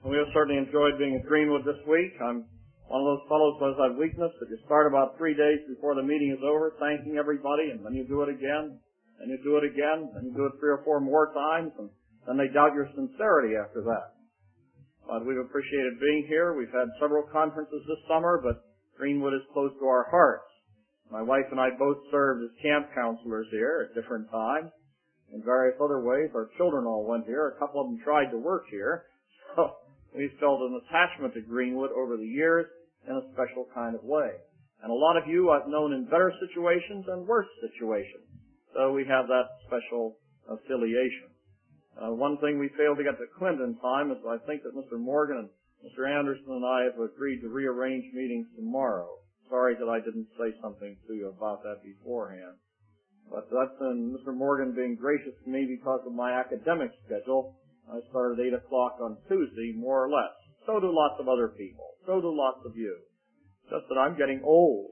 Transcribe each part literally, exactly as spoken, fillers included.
We have certainly enjoyed being at Greenwood this week. I'm one of those fellows who has that weakness that you start about three days before the meeting is over, thanking everybody, and then you do it again, and you do it again, and you do it three or four more times, and then they doubt your sincerity after that. But we've appreciated being here. We've had several conferences this summer, but Greenwood is close to our hearts. My wife and I both served as camp counselors here at different times. In various other ways, our children all went here. A couple of them tried to work here. So we've felt an attachment to Greenwood over the years in a special kind of way. And a lot of you I've known in better situations and worse situations. So we have that special affiliation. Uh, one thing we failed to get to Clint in time is I think that Mister Morgan and Mister Anderson and I have agreed to rearrange meetings tomorrow. Sorry that I didn't say something to you about that beforehand. But that's in Mister Morgan being gracious to me because of my academic schedule. I start at eight o'clock on Tuesday, more or less. So do lots of other people. So do lots of you. Just that I'm getting old,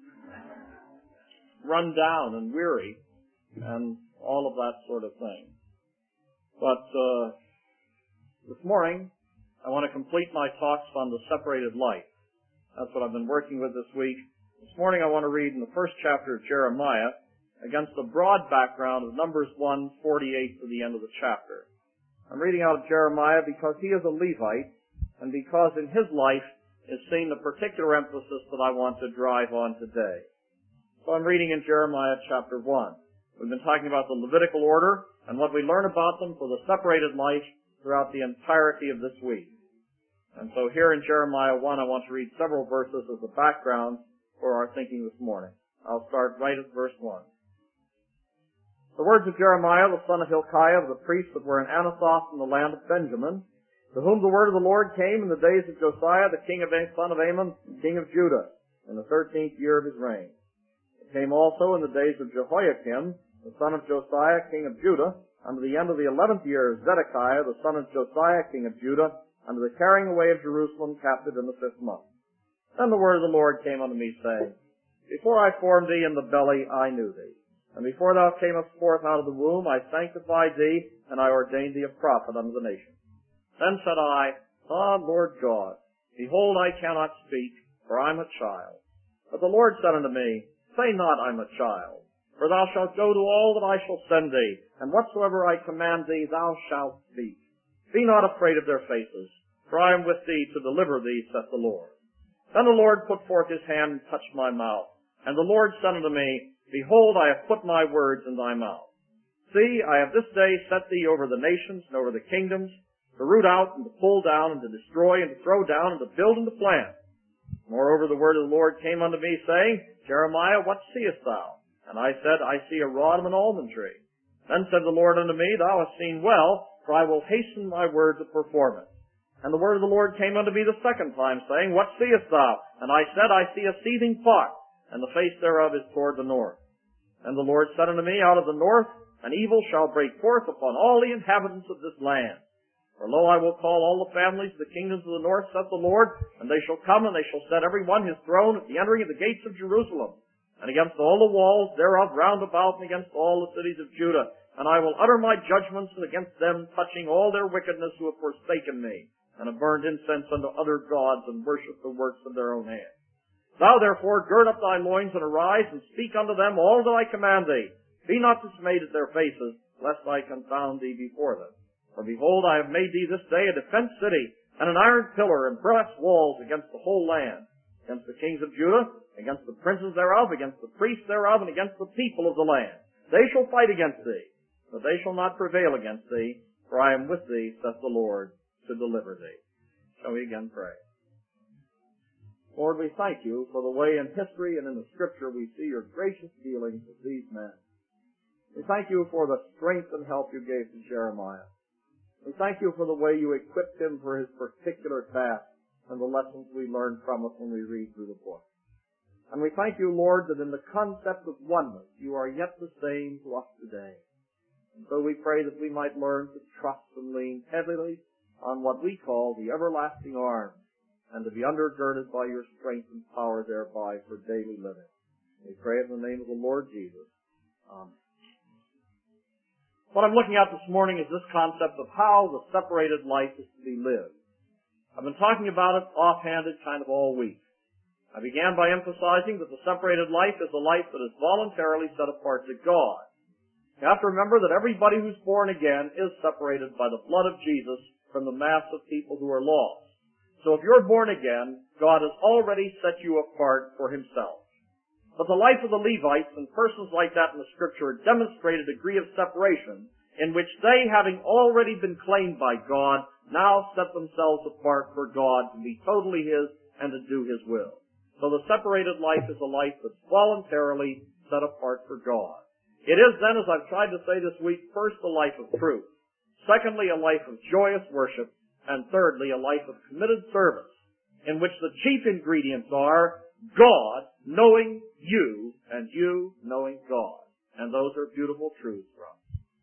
run down and weary, and all of that sort of thing. But uh, this morning, I want to complete my talks on the separated life. That's what I've been working with this week. This morning I want to read in the first chapter of Jeremiah against the broad background of Numbers one, forty-eight to the end of the chapter. I'm reading out of Jeremiah because he is a Levite, and because in his life is seen the particular emphasis that I want to drive on today. So I'm reading in Jeremiah chapter one. We've been talking about the Levitical order and what we learn about them for the separated life throughout the entirety of this week. And so here in Jeremiah one, I want to read several verses as a background for our thinking this morning. I'll start right at verse one. The words of Jeremiah, the son of Hilkiah, of the priests that were in Anathoth in the land of Benjamin, to whom the word of the Lord came in the days of Josiah, the king of son of Ammon, king of Judah, in the thirteenth year of his reign. It came also in the days of Jehoiakim, the son of Josiah, king of Judah, unto the end of the eleventh year of Zedekiah, the son of Josiah, king of Judah, unto the carrying away of Jerusalem captive in the fifth month. Then the word of the Lord came unto me, saying, Before I formed thee in the belly, I knew thee. And before thou camest forth out of the womb, I sanctified thee, and I ordained thee a prophet unto the nations. Then said I, Ah, Lord God, behold, I cannot speak, for I am a child. But the Lord said unto me, Say not, I am a child, for thou shalt go to all that I shall send thee, and whatsoever I command thee, thou shalt speak. Be not afraid of their faces, for I am with thee to deliver thee, saith the Lord. Then the Lord put forth his hand and touched my mouth, and the Lord said unto me, Behold, I have put my words in thy mouth. See, I have this day set thee over the nations and over the kingdoms, to root out and to pull down and to destroy and to throw down and to build and to plant. Moreover, the word of the Lord came unto me, saying, Jeremiah, what seest thou? And I said, I see a rod of an almond tree. Then said the Lord unto me, Thou hast seen well, for I will hasten my word to perform it. And the word of the Lord came unto me the second time, saying, What seest thou? And I said, I see a seething pot, and the face thereof is toward the north. And the Lord said unto me, Out of the north an evil shall break forth upon all the inhabitants of this land. For lo, I will call all the families of the kingdoms of the north, saith the Lord, and they shall come, and they shall set every one his throne at the entering of the gates of Jerusalem, and against all the walls thereof round about, and against all the cities of Judah. And I will utter my judgments against them, touching all their wickedness who have forsaken me, and have burned incense unto other gods, and worshipped the works of their own hands. Thou therefore gird up thy loins and arise, and speak unto them all that I command thee. Be not dismayed at their faces, lest I confound thee before them. For behold, I have made thee this day a defenced city, and an iron pillar, and brass walls against the whole land, against the kings of Judah, against the princes thereof, against the priests thereof, and against the people of the land. They shall fight against thee, but they shall not prevail against thee, for I am with thee, saith the Lord, to deliver thee. Shall we again pray? Lord, we thank you for the way in history and in the Scripture we see your gracious dealings with these men. We thank you for the strength and help you gave to Jeremiah. We thank you for the way you equipped him for his particular task and the lessons we learn from it when we read through the book. And we thank you, Lord, that in the concept of oneness you are yet the same to us today. And so we pray that we might learn to trust and lean heavily on what we call the everlasting arm, and to be undergirded by your strength and power thereby for daily living. We pray it in the name of the Lord Jesus. Amen. What I'm looking at this morning is this concept of how the separated life is to be lived. I've been talking about it offhanded kind of all week. I began by emphasizing that the separated life is a life that is voluntarily set apart to God. You have to remember that everybody who's born again is separated by the blood of Jesus from the mass of people who are lost. So if you're born again, God has already set you apart for himself. But the life of the Levites and persons like that in the Scripture demonstrate a degree of separation in which they, having already been claimed by God, now set themselves apart for God to be totally his and to do his will. So the separated life is a life that's voluntarily set apart for God. It is then, as I've tried to say this week, first a life of truth, secondly a life of joyous worship, and thirdly a life of committed service, in which the chief ingredients are God knowing you and you knowing God. And those are beautiful truths for us.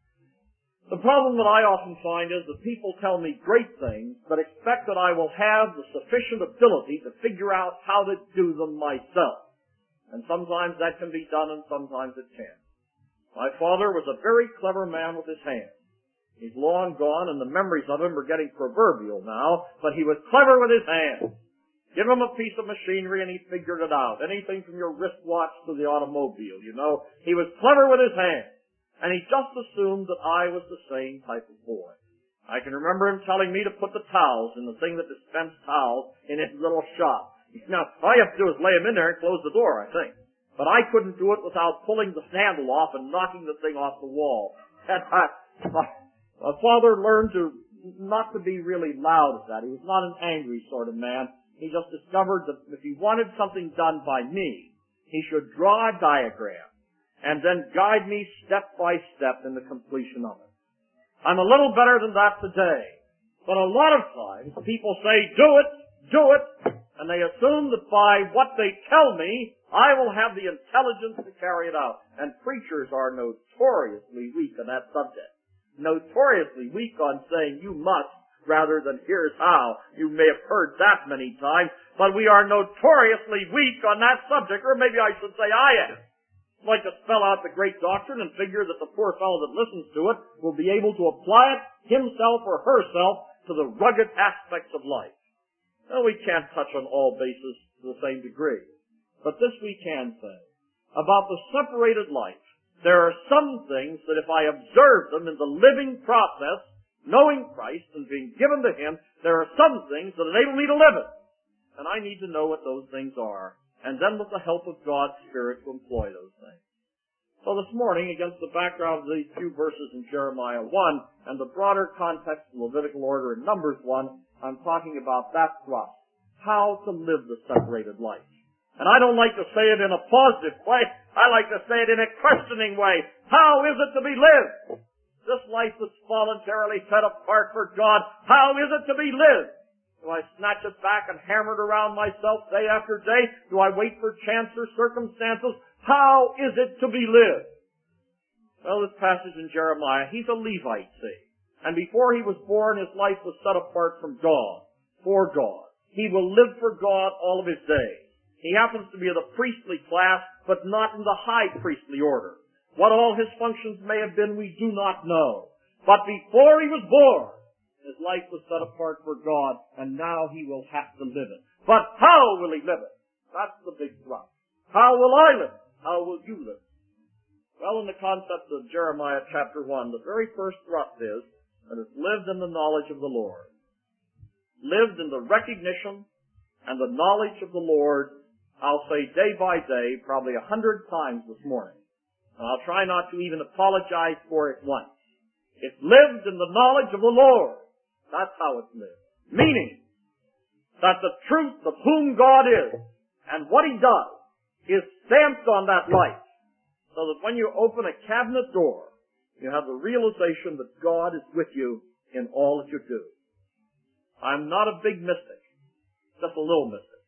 The problem that I often find is that people tell me great things, but expect that I will have the sufficient ability to figure out how to do them myself. And sometimes that can be done and sometimes it can't. My father was a very clever man with his hands. He's long gone and the memories of him are getting proverbial now, but he was clever with his hands. Give him a piece of machinery and he figured it out. Anything from your wristwatch to the automobile, you know. He was clever with his hands. And he just assumed that I was the same type of boy. I can remember him telling me to put the towels in the thing that dispensed towels in his little shop. Now, all you have to do is lay them in there and close the door, I think. But I couldn't do it without pulling the handle off and knocking the thing off the wall. And I, my, my father learned to not to be really loud at that. He was not an angry sort of man. He just discovered that if he wanted something done by me, he should draw a diagram and then guide me step by step in the completion of it. I'm a little better than that today. But a lot of times people say, do it, do it, and they assume that by what they tell me, I will have the intelligence to carry it out. And preachers are notoriously weak on that subject. Notoriously weak on saying you must rather than here's how. You may have heard that many times, but we are notoriously weak on that subject, or maybe I should say I am. Like to spell out the great doctrine and figure that the poor fellow that listens to it will be able to apply it himself or herself to the rugged aspects of life. Well, we can't touch on all bases to the same degree. But this we can say. About the separated life, there are some things that if I observe them in the living process, knowing Christ and being given to him, there are some things that enable me to live it. And I need to know what those things are. And then with the help of God's Spirit to employ those things. So this morning, against the background of these few verses in Jeremiah one and the broader context of Levitical order in Numbers one, I'm talking about that thrust. How to live the separated life. And I don't like to say it in a positive way. I like to say it in a questioning way. How is it to be lived? This life that's voluntarily set apart for God, how is it to be lived? Do I snatch it back and hammer it around myself day after day? Do I wait for chance or circumstances? How is it to be lived? Well, this passage in Jeremiah, he's a Levite, see. And before he was born, his life was set apart from God, for God. He will live for God all of his days. He happens to be of the priestly class, but not in the high priestly order. What all his functions may have been, we do not know. But before he was born, his life was set apart for God, and now he will have to live it. But how will he live it? That's the big thrust. How will I live it? How will you live it? Well, in the concept of Jeremiah chapter one, the very first thrust is that it's lived in the knowledge of the Lord. Lived in the recognition and the knowledge of the Lord, I'll say day by day, probably a hundred times this morning. And I'll try not to even apologize for it once. It's lived in the knowledge of the Lord. That's how it's lived. Meaning that the truth of whom God is and what he does is stamped on that life. So that when you open a cabinet door, you have the realization that God is with you in all that you do. I'm not a big mystic, just a little mystic.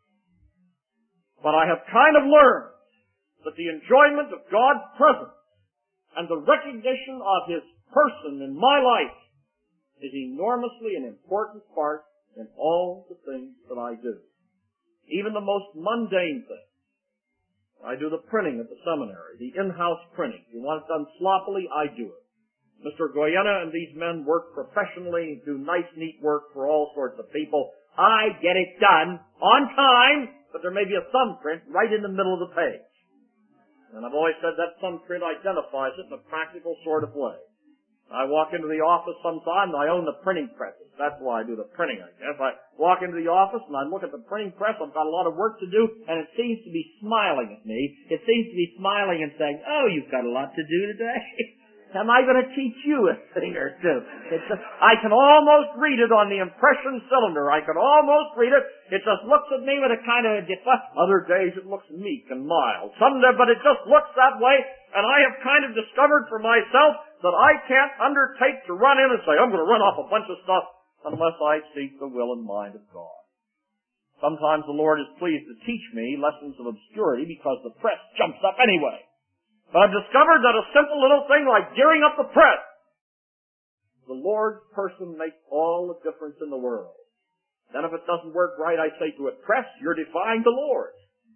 But I have kind of learned that the enjoyment of God's presence and the recognition of his person in my life is enormously an important part in all the things that I do. Even the most mundane things. I do the printing at the seminary, the in-house printing. If you want it done sloppily, I do it. Mister Goyena and these men work professionally, do nice, neat work for all sorts of people. I get it done on time, but there may be a thumbprint right in the middle of the page. And I've always said that thumbprint identifies it in a practical sort of way. I walk into the office sometimes, I own the printing presses. That's why I do the printing, I guess. I walk into the office and I look at the printing press, I've got a lot of work to do, and it seems to be smiling at me. It seems to be smiling and saying, oh, you've got a lot to do today. Am I going to teach you a thing or two? It's just, I can almost read it on the impression cylinder. I can almost read it. It just looks at me with a kind of a defect. Other days it looks meek and mild. Some days, but it just looks that way. And I have kind of discovered for myself that I can't undertake to run in and say, I'm going to run off a bunch of stuff unless I seek the will and mind of God. Sometimes the Lord is pleased to teach me lessons of obscurity because the press jumps up anyway. But I've discovered that a simple little thing like gearing up the press, the Lord's person makes all the difference in the world. Then if it doesn't work right, I say to it, press, you're defying the Lord.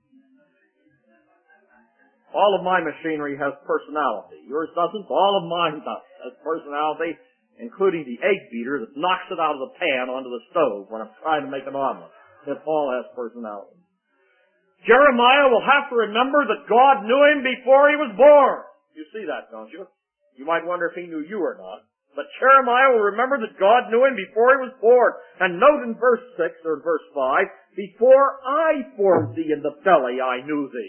All of my machinery has personality. Yours doesn't. All of mine does. Has personality, including the egg beater that knocks it out of the pan onto the stove when I'm trying to make an omelet. It all has personality. Jeremiah will have to remember that God knew him before he was born. You see that, don't you? You might wonder if he knew you or not. But Jeremiah will remember that God knew him before he was born. And note in verse six or verse five, before I formed thee in the belly, I knew thee.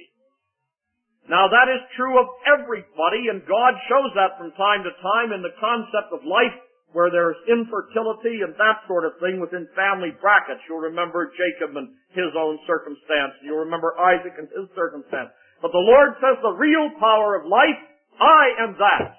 Now that is true of everybody, and God shows that from time to time in the concept of life where there's infertility and that sort of thing within family brackets. You'll remember Jacob and his own circumstance. You'll remember Isaac and his circumstance. But the Lord says the real power of life, I am that.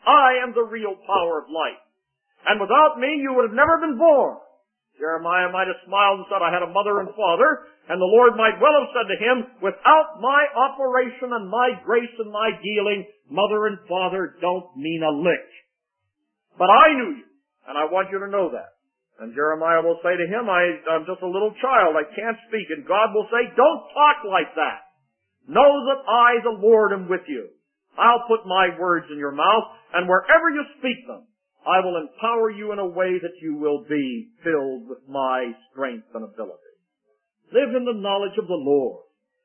I am the real power of life. And without me, you would have never been born. Jeremiah might have smiled and said, I had a mother and father, and the Lord might well have said to him, without my operation and my grace and my dealing, mother and father don't mean a lick. But I knew you, and I want you to know that. And Jeremiah will say to him, I, I'm just a little child, I can't speak. And God will say, don't talk like that. Know that I, the Lord, am with you. I'll put my words in your mouth, and wherever you speak them, I will empower you in a way that you will be filled with my strength and ability. Live in the knowledge of the Lord.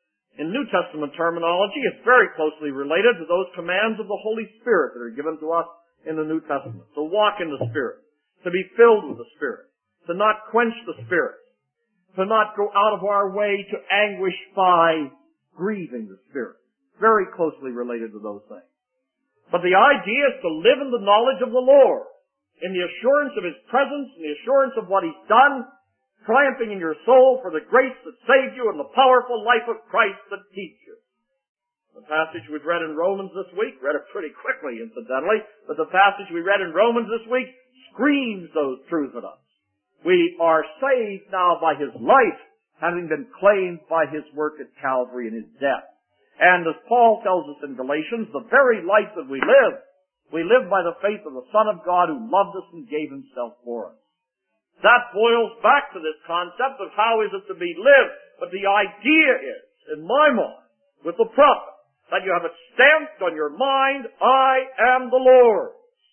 In New Testament terminology, it's very closely related to those commands of the Holy Spirit that are given to us in the New Testament. To walk in the Spirit. To be filled with the Spirit. To not quench the Spirit. To not go out of our way to anguish by grieving the Spirit. Very closely related to those things. But the idea is to live in the knowledge of the Lord. In the assurance of His presence, in the assurance of what He's done, triumphing in your soul for the grace that saved you and the powerful life of Christ that keeps you. The passage we read in Romans this week, read it pretty quickly incidentally, but the passage we read in Romans this week screams those truths at us. We are saved now by His life, having been claimed by His work at Calvary and His death. And as Paul tells us in Galatians, the very life that we live, we live by the faith of the Son of God who loved us and gave Himself for us. That boils back to this concept of how is it to be lived. But the idea is, in my mind, with the prophet, that you have it stamped on your mind, I am the Lord.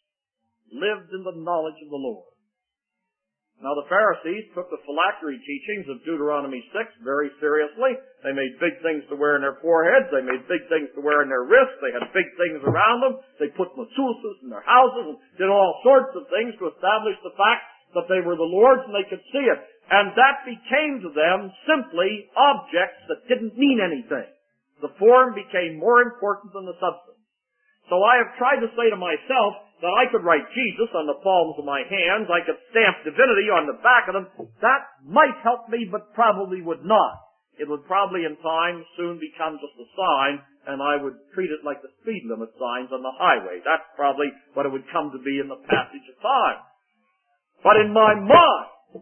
Lived in the knowledge of the Lord. Now the Pharisees took the phylactery teachings of Deuteronomy six very seriously. They made big things to wear in their foreheads. They made big things to wear in their wrists. They had big things around them. They put matzuzas in their houses and did all sorts of things to establish the fact that they were the Lord's and they could see it. And that became to them simply objects that didn't mean anything. The form became more important than the substance. So I have tried to say to myself that I could write Jesus on the palms of my hands, I could stamp divinity on the back of them. That might help me, but probably would not. It would probably in time soon become just a sign, and I would treat it like the speed limit signs on the highway. That's probably what it would come to be in the passage of time. But in my mind,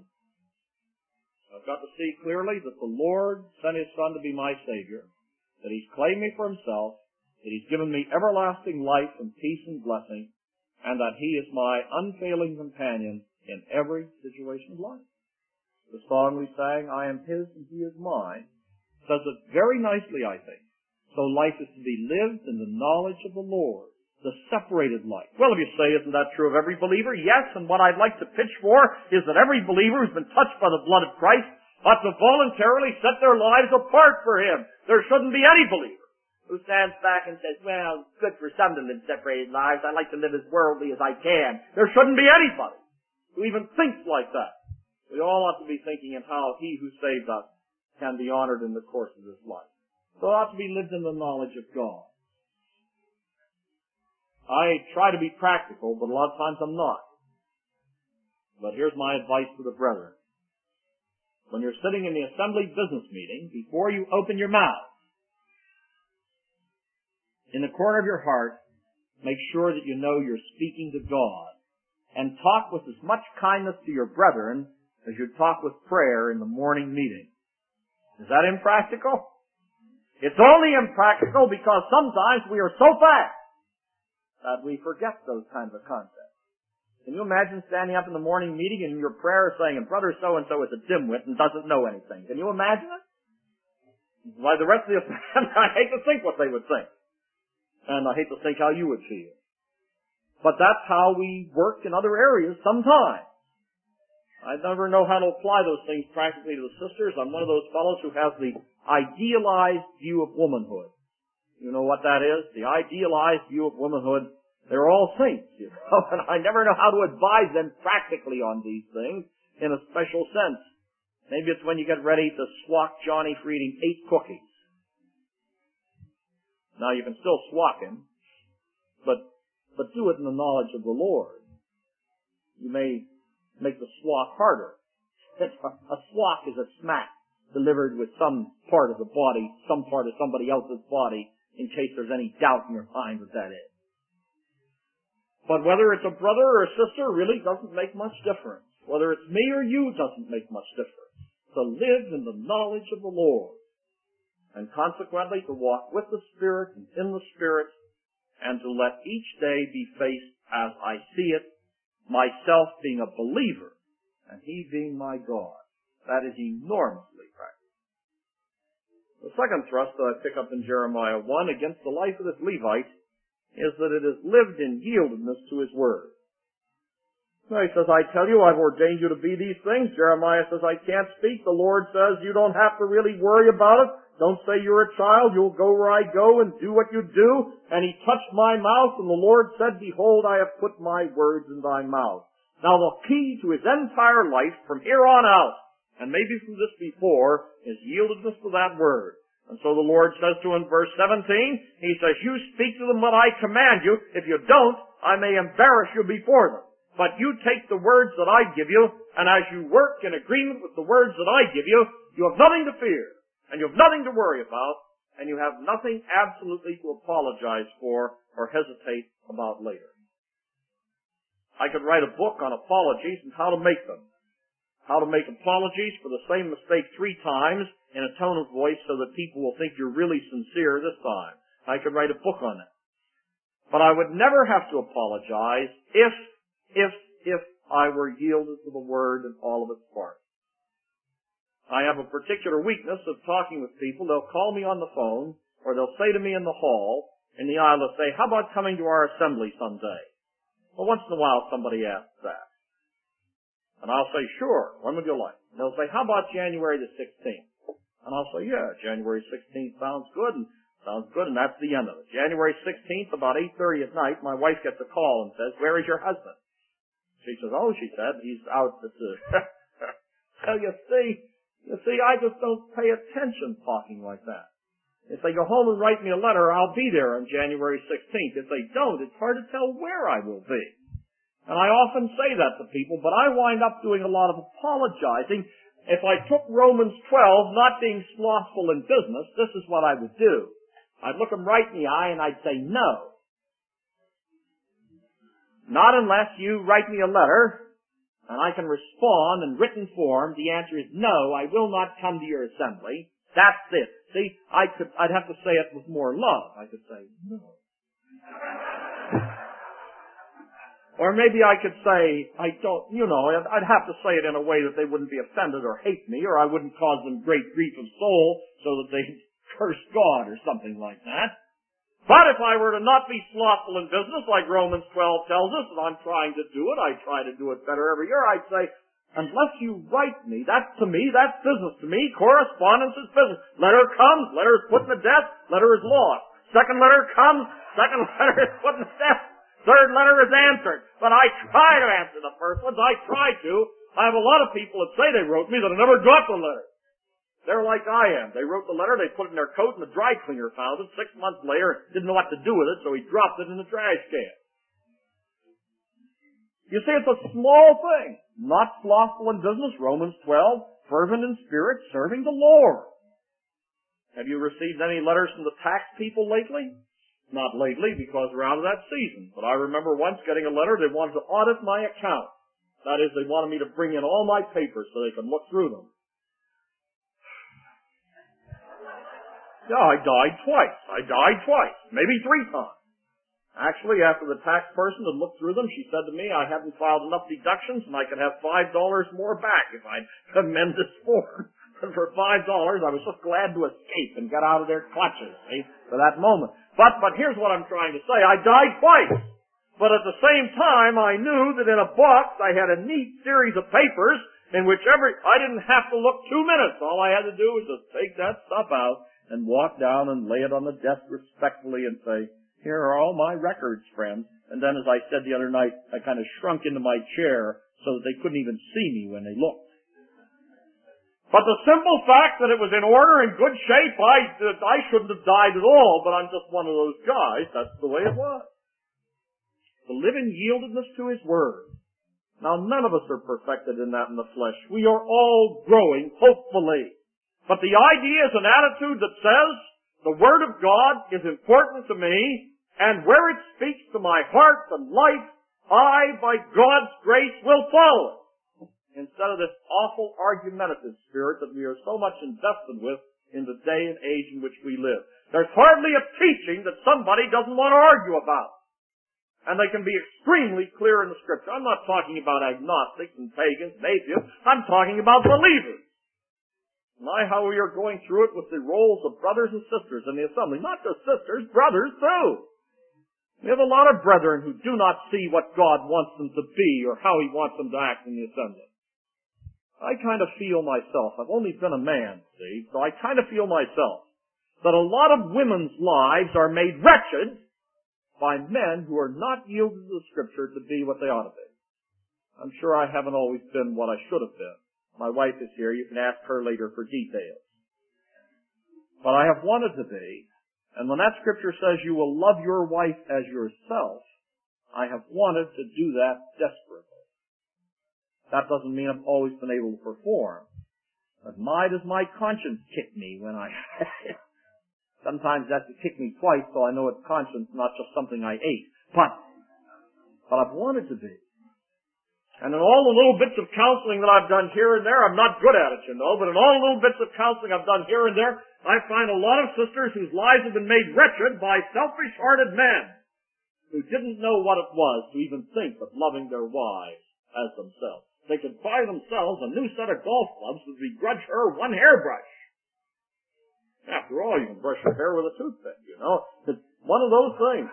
I've got to see clearly that the Lord sent His Son to be my Savior, that He's claimed me for Himself, that He's given me everlasting life and peace and blessing, and that He is my unfailing companion in every situation of life. The song we sang, I am His and He is mine, says it very nicely, I think. So life is to be lived in the knowledge of the Lord, the separated life. Well, if you say, isn't that true of every believer? Yes, and what I'd like to pitch for is that every believer who's been touched by the blood of Christ ought to voluntarily set their lives apart for Him. There shouldn't be any believer who stands back and says, well, it's good for some to live separated lives. I like to live as worldly as I can. There shouldn't be anybody who even thinks like that. We all ought to be thinking of how He who saved us can be honored in the course of this life. So it ought to be lived in the knowledge of God. I try to be practical, but a lot of times I'm not. But here's my advice to the brethren. When you're sitting in the assembly business meeting, before you open your mouth, in the corner of your heart, make sure that you know you're speaking to God, and talk with as much kindness to your brethren as you talk with prayer in the morning meeting. Is that impractical? It's only impractical because sometimes we are so fast that we forget those kinds of concepts. Can you imagine standing up in the morning meeting and in your prayer saying, and brother so-and-so is a dimwit and doesn't know anything? Can you imagine it? Why, the rest of the assembly, I hate to think what they would think. And I hate to think how you would feel. But that's how we work in other areas sometimes. I never know how to apply those things practically to the sisters. I'm one of those fellows who has the idealized view of womanhood. You know what that is? The idealized view of womanhood. They're all saints, you know, and I never know how to advise them practically on these things in a special sense. Maybe it's when you get ready to swat Johnny for eating eight cookies. Now you can still swat him, but, but do it in the knowledge of the Lord. You may make the swat harder. A swat is a smack delivered with some part of the body, some part of somebody else's body, in case there's any doubt in your mind what that is. But whether it's a brother or a sister really doesn't make much difference. Whether it's me or you doesn't make much difference. To live in the knowledge of the Lord, and consequently to walk with the Spirit and in the Spirit, and to let each day be faced as I see it, myself being a believer, and He being my God. That is enormously practical. The second thrust that I pick up in Jeremiah one against the life of this Levite is that it is lived in yieldedness to His Word. So he says, I tell you, I've ordained you to be these things. Jeremiah says, I can't speak. The Lord says, you don't have to really worry about it. Don't say you're a child. You'll go where I go and do what you do. And He touched my mouth, and the Lord said, behold, I have put my words in thy mouth. Now the key to his entire life from here on out, and maybe from this before, is yieldedness to that word. And so the Lord says to him in verse seventeen, He says, you speak to them what I command you. If you don't, I may embarrass you before them. But you take the words that I give you, and as you work in agreement with the words that I give you, you have nothing to fear, and you have nothing to worry about, and you have nothing absolutely to apologize for or hesitate about later. I could write a book on apologies and how to make them. How to make apologies for the same mistake three times in a tone of voice so that people will think you're really sincere this time. I could write a book on it. But I would never have to apologize if, if, if I were yielded to the Word in all of its parts. I have a particular weakness of talking with people. They'll call me on the phone, or they'll say to me in the hall, in the aisle, they'll say, how about coming to our assembly someday? Well, once in a while somebody asks that. And I'll say, sure, when would you like? And they'll say, how about January the sixteenth? And I'll say, yeah, January sixteenth sounds good, and sounds good, and that's the end of it. January sixteenth, about eight thirty at night, my wife gets a call and says, where is your husband? She says, oh, she said, he's out this is. So you see, you see, I just don't pay attention talking like that. If they go home and write me a letter, I'll be there on January sixteenth. If they don't, it's hard to tell where I will be. And I often say that to people, but I wind up doing a lot of apologizing. If I took Romans twelve, not being slothful in business, this is what I would do. I'd look them right in the eye and I'd say, no. Not unless you write me a letter and I can respond in written form. The answer is no, I will not come to your assembly. That's it. See, I could, I'd have to say it with more love. I could say, no. Or maybe I could say, I don't, you know, I'd have to say it in a way that they wouldn't be offended or hate me, or I wouldn't cause them great grief of soul so that they curse God or something like that. But if I were to not be slothful in business, like Romans twelve tells us, and I'm trying to do it, I try to do it better every year, I'd say, unless you write me, that's to me, that's business to me. Correspondence is business. Letter comes, letter is put in the desk, letter is lost. Second letter comes, second letter is put in the desk, third letter is answered. But I try to answer the first ones, I try to. I have a lot of people that say they wrote me that I never got the letter. They're like I am. They wrote the letter, they put it in their coat, and the dry cleaner found it. Six months later, didn't know what to do with it, so he dropped it in the trash can. You see, it's a small thing. Not slothful in business, Romans twelve, fervent in spirit, serving the Lord. Have you received any letters from the tax people lately? Not lately, because we're out of that season. But I remember once getting a letter, they wanted to audit my account. That is, they wanted me to bring in all my papers so they could look through them. Yeah, I died twice. I died twice. Maybe three times. Actually, after the tax person had looked through them, she said to me I hadn't filed enough deductions and I could have five dollars more back if I'd amend this form. And for five dollars, I was just glad to escape and get out of their clutches, see, for that moment. But, but here's what I'm trying to say. I died twice. But at the same time, I knew that in a box I had a neat series of papers in which every, I didn't have to look two minutes. All I had to do was just take that stuff out and walk down and lay it on the desk respectfully and say, here are all my records, friends. And then, as I said the other night, I kind of shrunk into my chair so that they couldn't even see me when they looked. But the simple fact that it was in order and good shape, I, I shouldn't have died at all, but I'm just one of those guys. That's the way it was. To live in yieldedness to His Word. Now, none of us are perfected in that in the flesh. We are all growing, hopefully. But the idea is an attitude that says, the Word of God is important to me, and where it speaks to my heart and life, I, by God's grace, will follow it. Instead of this awful argumentative spirit that we are so much invested with in the day and age in which we live. There's hardly a teaching that somebody doesn't want to argue about. And they can be extremely clear in the Scripture. I'm not talking about agnostics and pagans and atheists. I'm talking about believers. My, how we are going through it with the roles of brothers and sisters in the assembly. Not just sisters, brothers too. We have a lot of brethren who do not see what God wants them to be or how He wants them to act in the assembly. I kind of feel myself, I've only been a man, see, so I kind of feel myself that a lot of women's lives are made wretched by men who are not yielded to the Scripture to be what they ought to be. I'm sure I haven't always been what I should have been. My wife is here. You can ask her later for details. But I have wanted to be, and when that Scripture says you will love your wife as yourself, I have wanted to do that desperately. That doesn't mean I've always been able to perform. But my, does my conscience kick me when I... Sometimes it has to kick me twice so I know it's conscience, not just something I ate. But, but I've wanted to be. And in all the little bits of counseling that I've done here and there, I'm not good at it, you know, but in all the little bits of counseling I've done here and there, I find a lot of sisters whose lives have been made wretched by selfish-hearted men who didn't know what it was to even think of loving their wives as themselves. They could buy themselves a new set of golf clubs and begrudge her one hairbrush. After all, you can brush your hair with a toothpick, you know. It's one of those things.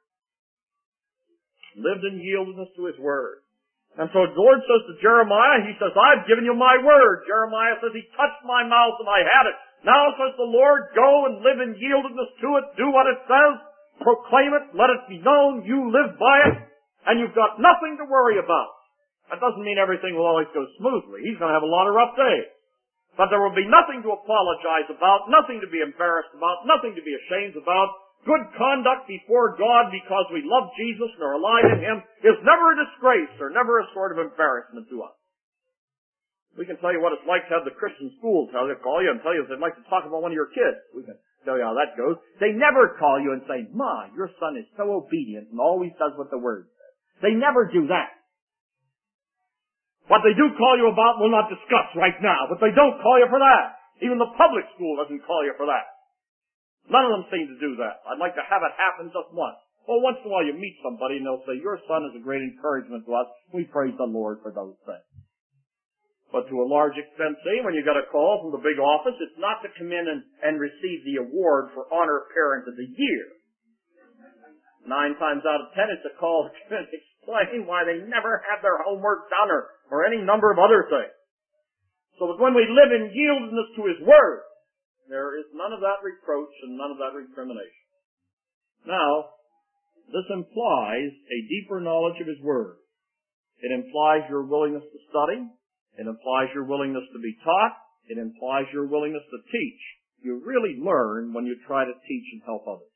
Lived in yieldedness to His Word. And so the Lord says to Jeremiah, He says, I've given you my Word. Jeremiah says, He touched my mouth and I had it. Now says the Lord, go and live in yieldedness to it. Do what it says. Proclaim it. Let it be known. You live by it. And you've got nothing to worry about. That doesn't mean everything will always go smoothly. He's going to have a lot of rough days. But there will be nothing to apologize about, nothing to be embarrassed about, nothing to be ashamed about. Good conduct before God because we love Jesus and are alive in Him is never a disgrace or never a sort of embarrassment to us. We can tell you what it's like to have the Christian school tell you, call you and tell you if they'd like to talk about one of your kids. We can tell you how that goes. They never call you and say, Ma, your son is so obedient and always does what the Word says. They never do that. What they do call you about we'll not discuss right now, but they don't call you for that. Even the public school doesn't call you for that. None of them seem to do that. I'd like to have it happen just once. Well, once in a while you meet somebody and they'll say, your son is a great encouragement to us. We praise the Lord for those things. But to a large extent, see, when you get a call from the big office, it's not to come in and, and receive the award for Honor Parent of the Year. Nine times out of ten, it's a call to explain why they never had their homework done or, or any number of other things. So that when we live in yieldedness to His Word, there is none of that reproach and none of that recrimination. Now, this implies a deeper knowledge of His Word. It implies your willingness to study. It implies your willingness to be taught. It implies your willingness to teach. You really learn when you try to teach and help others.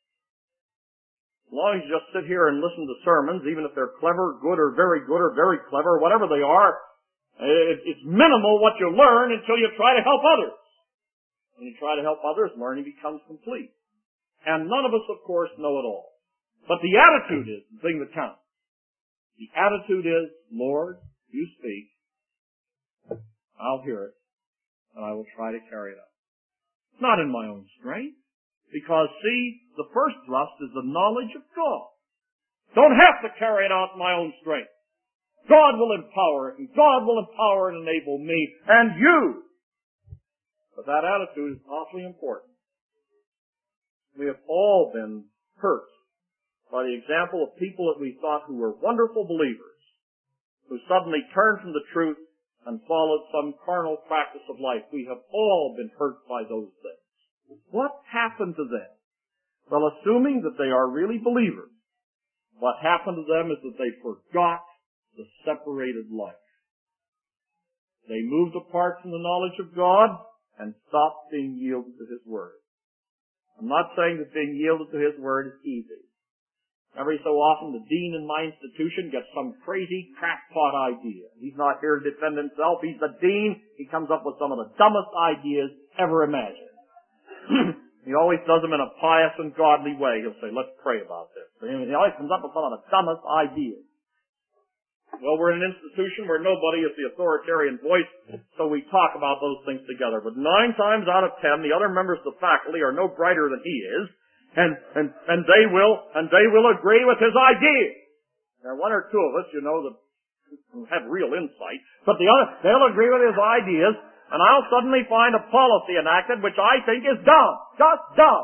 As long as you just sit here and listen to sermons, even if they're clever, good, or very good, or very clever, whatever they are, it's minimal what you learn until you try to help others. When you try to help others, learning becomes complete. And none of us, of course, know it all. But the attitude is the thing that counts. The attitude is, Lord, you speak, I'll hear it, and I will try to carry it out. It's not in my own strength. Because, see, the first thrust is the knowledge of God. Don't have to carry it out in my own strength. God will empower it, and God will empower and enable me, and you. But that attitude is awfully important. We have all been hurt by the example of people that we thought who were wonderful believers, who suddenly turned from the truth and followed some carnal practice of life. We have all been hurt by those things. What happened to them? Well, assuming that they are really believers, what happened to them is that they forgot the separated life. They moved apart from the knowledge of God and stopped being yielded to His Word. I'm not saying that being yielded to His Word is easy. Every so often the dean in my institution gets some crazy crackpot idea. He's not here to defend himself. He's the dean. He comes up with some of the dumbest ideas ever imagined. He always does them in a pious and godly way. He'll say, let's pray about this. He always comes up with some of the dumbest ideas. Well, we're in an institution where nobody is the authoritarian voice, so we talk about those things together. But nine times out of ten, the other members of the faculty are no brighter than he is, and, and, and they will, and they will agree with his ideas. There are one or two of us, you know, that have real insight, but the other, they'll agree with his ideas, and I'll suddenly find a policy enacted which I think is dumb. Just dumb.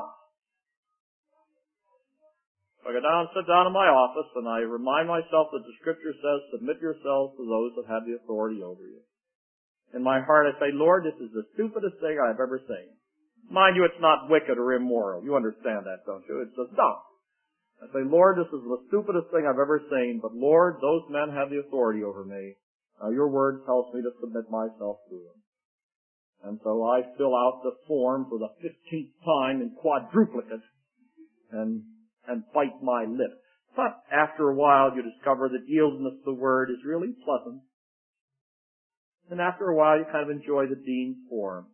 I go down, sit down in my office, and I remind myself that the Scripture says, submit yourselves to those that have the authority over you. In my heart I say, Lord, this is the stupidest thing I've ever seen. Mind you, it's not wicked or immoral. You understand that, don't you? It's just dumb. I say, Lord, this is the stupidest thing I've ever seen, but Lord, those men have the authority over me. Now your word tells me to submit myself to them. And so I fill out the form for the fifteenth time in quadruplicate and, and bite my lip. But after a while you discover that yieldedness to the Word is really pleasant. And after a while you kind of enjoy the dean's form.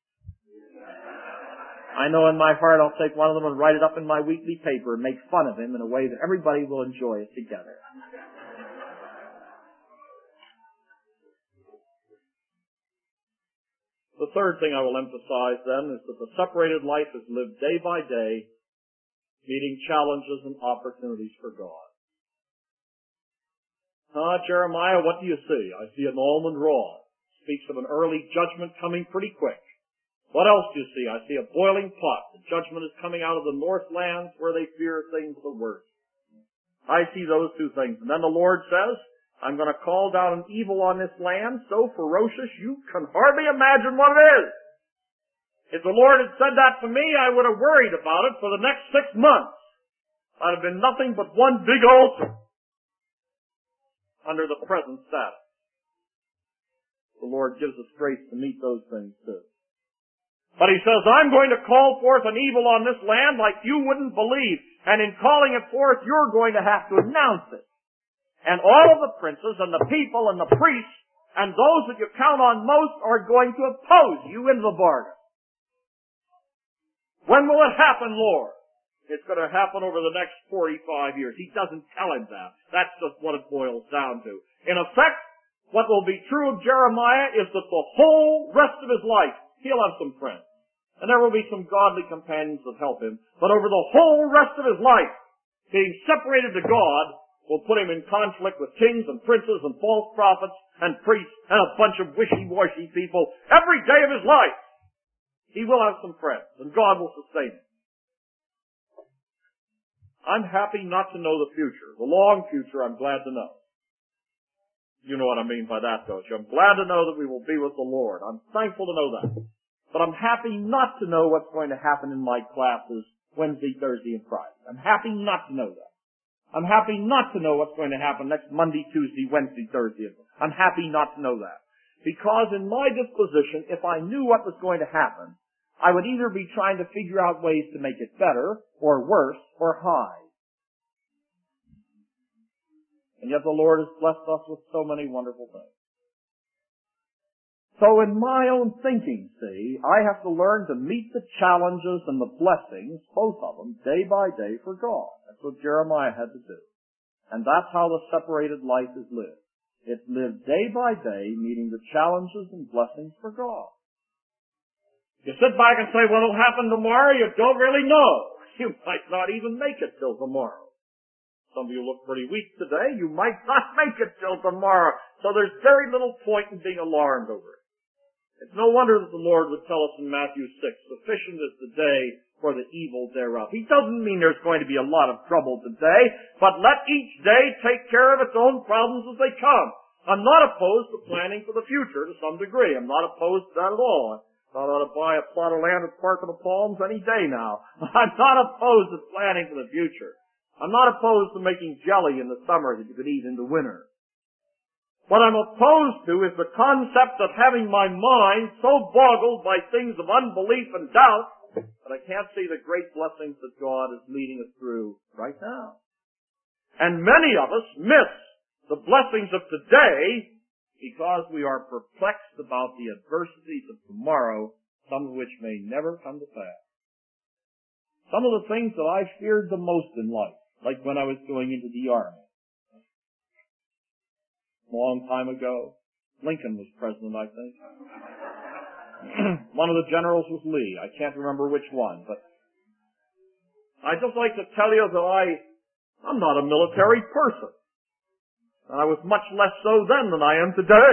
I know in my heart I'll take one of them and write it up in my weekly paper and make fun of him in a way that everybody will enjoy it together. The third thing I will emphasize then is that the separated life is lived day by day, meeting challenges and opportunities for God. Ah, Jeremiah, what do you see? I see an almond rod. Speaks of an early judgment coming pretty quick. What else do you see? I see a boiling pot. The judgment is coming out of the north lands where they fear things the worst. I see those two things. And then the Lord says, I'm going to call down an evil on this land so ferocious you can hardly imagine what it is. If the Lord had said that to me, I would have worried about it for the next six months. I'd have been nothing but one big ulcer under the present status. The Lord gives us grace to meet those things too. But He says, I'm going to call forth an evil on this land like you wouldn't believe. And in calling it forth, you're going to have to announce it. And all of the princes and the people and the priests and those that you count on most are going to oppose you in the bargain. When will it happen, Lord? It's going to happen over the next forty-five years. He doesn't tell him that. That's just what it boils down to. In effect, what will be true of Jeremiah is that the whole rest of his life, he'll have some friends. And there will be some godly companions that help him. But over the whole rest of his life, being separated to God will put him in conflict with kings and princes and false prophets and priests and a bunch of wishy-washy people. Every day of his life, he will have some friends, and God will sustain him. I'm happy not to know the future. The long future, I'm glad to know. You know what I mean by that, don't you? I'm glad to know that we will be with the Lord. I'm thankful to know that. But I'm happy not to know what's going to happen in my classes Wednesday, Thursday, and Friday. I'm happy not to know that. I'm happy not to know what's going to happen next Monday, Tuesday, Wednesday, Thursday. I'm happy not to know that. Because in my disposition, if I knew what was going to happen, I would either be trying to figure out ways to make it better, or worse, or hide. And yet the Lord has blessed us with so many wonderful things. So in my own thinking, see, I have to learn to meet the challenges and the blessings, both of them, day by day for God. That's what Jeremiah had to do. And that's how the separated life is lived. It's lived day by day, meeting the challenges and blessings for God. You sit back and say, well, it'll happen tomorrow, you don't really know. You might not even make it till tomorrow. Some of you look pretty weak today. You might not make it till tomorrow. So there's very little point in being alarmed over it. It's no wonder that the Lord would tell us in Matthew six, sufficient is the day for the evil thereof. He doesn't mean there's going to be a lot of trouble today, but let each day take care of its own problems as they come. I'm not opposed to planning for the future to some degree. I'm not opposed to that at all. I thought I ought to buy a plot of land at Park of the Palms any day now. I'm not opposed to planning for the future. I'm not opposed to making jelly in the summer that you could eat in the winter. What I'm opposed to is the concept of having my mind so boggled by things of unbelief and doubt that I can't see the great blessings that God is leading us through right now. And many of us miss the blessings of today because we are perplexed about the adversities of tomorrow, some of which may never come to pass. Some of the things that I feared the most in life, like when I was going into the Army. A long time ago, Lincoln was president, I think. One of the generals was Lee. I can't remember which one, but I'd just like to tell you that I, I'm not a military person. And I was much less so then than I am today.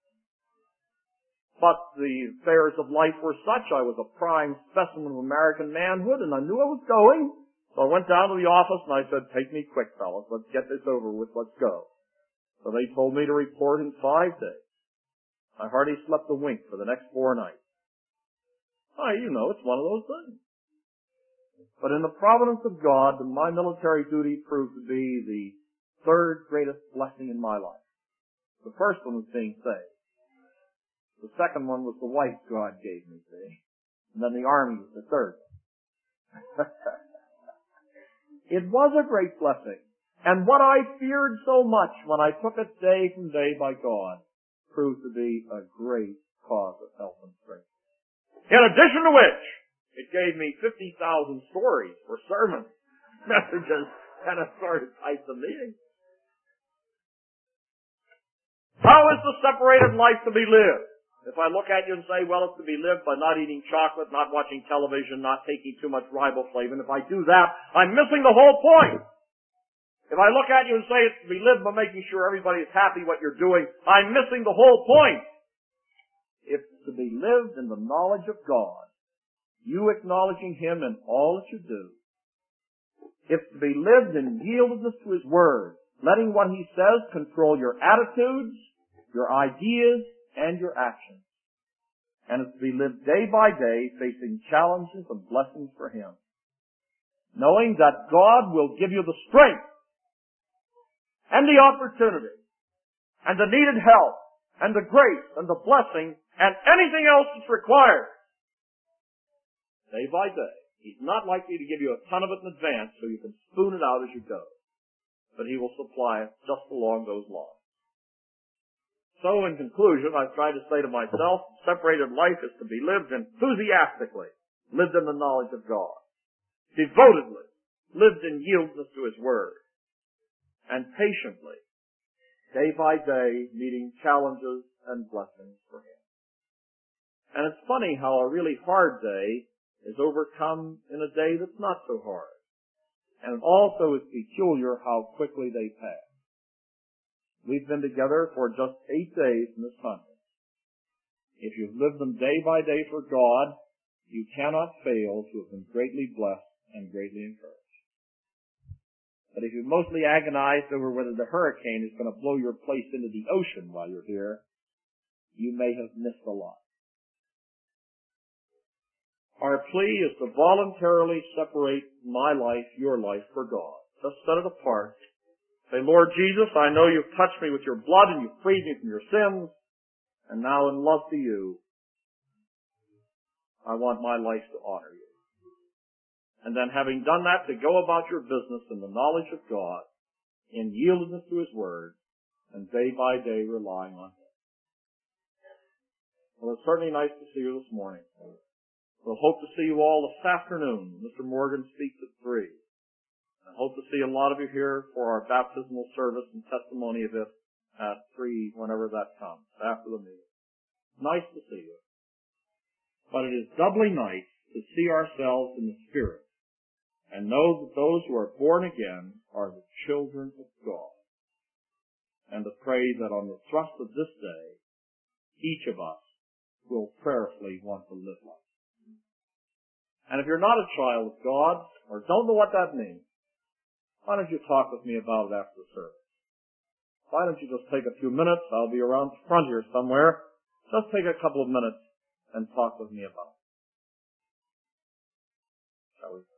But the affairs of life were such. I was a prime specimen of American manhood, and I knew I was going. So I went down to the office and I said, take me quick, fellas. Let's get this over with. Let's go. So they told me to report in five days. I hardly slept a wink for the next four nights. Why, you know, it's one of those things. But in the providence of God, my military duty proved to be the third greatest blessing in my life. The first one was being saved. The second one was the wife God gave me, see? And then the Army was the third. It was a great blessing. And what I feared so much when I took it day from day by God proved to be a great cause of help and strength. In addition to which, it gave me fifty thousand stories for sermons, messages, and assorted types of meetings. How is the separated life to be lived? If I look at you and say, well, it's to be lived by not eating chocolate, not watching television, not taking too much riboflavin, if I do that, I'm missing the whole point. If I look at you and say it's to be lived by making sure everybody is happy what you're doing, I'm missing the whole point. It's to be lived in the knowledge of God, you acknowledging Him in all that you do. It's to be lived in yieldedness to His Word, letting what He says control your attitudes, your ideas, and your actions. And it's to be lived day by day, facing challenges and blessings for Him, knowing that God will give you the strength and the opportunity and the needed help and the grace and the blessing and anything else that's required day by day. He's not likely to give you a ton of it in advance so you can spoon it out as you go, but He will supply it just along those lines. So in conclusion, I've tried to say to myself, separated life is to be lived enthusiastically, lived in the knowledge of God, devotedly, lived in yieldedness to His Word, and patiently, day by day, meeting challenges and blessings for Him. And it's funny how a really hard day is overcome in a day that's not so hard. And it also is peculiar how quickly they pass. We've been together for just eight days in this conference. If you've lived them day by day for God, you cannot fail to have been greatly blessed and greatly encouraged. But if you've mostly agonized over whether the hurricane is going to blow your place into the ocean while you're here, you may have missed a lot. Our plea is to voluntarily separate my life, your life, for God. Just set it apart. Say, Lord Jesus, I know you've touched me with your blood and you've freed me from your sins. And now in love to you, I want my life to honor you. And then having done that, to go about your business in the knowledge of God, in yieldedness to His Word, and day by day relying on Him. Well, it's certainly nice to see you this morning. We'll hope to see you all this afternoon. Mister Morgan speaks at three. I hope to see a lot of you here for our baptismal service and testimony of it at three, whenever that comes, after the meeting. Nice to see you. But it is doubly nice to see ourselves in the Spirit and know that those who are born again are the children of God. And to pray that on the thrust of this day, each of us will prayerfully want to live like it. And if you're not a child of God, or don't know what that means, why don't you talk with me about it after the service? Why don't you just take a few minutes? I'll be around the front here somewhere. Just take a couple of minutes and talk with me about it. Shall we?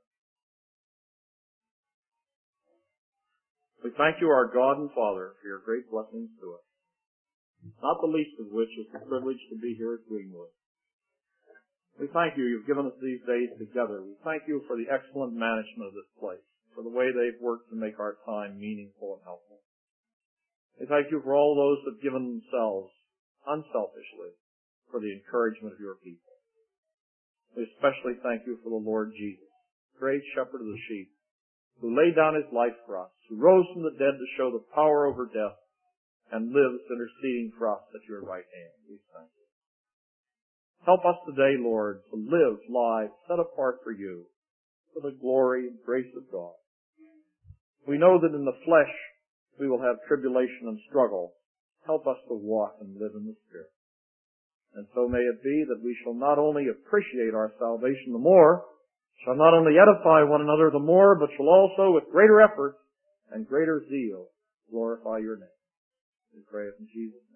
We thank you, our God and Father, for your great blessings to us, not the least of which is the privilege to be here at Greenwood. We thank you, you've given us these days together. We thank you for the excellent management of this place, for the way they've worked to make our time meaningful and helpful. We thank you for all those that have given themselves unselfishly for the encouragement of your people. We especially thank you for the Lord Jesus, great shepherd of the sheep, who laid down his life for us, who rose from the dead to show the power over death, and lives interceding for us at your right hand. We thank you. Help us today, Lord, to live lives set apart for you, for the glory and grace of God. We know that in the flesh we will have tribulation and struggle. Help us to walk and live in the Spirit. And so may it be that we shall not only appreciate our salvation the more, shall not only edify one another the more, but shall also, with greater effort and greater zeal, glorify your name. We pray it in Jesus' name.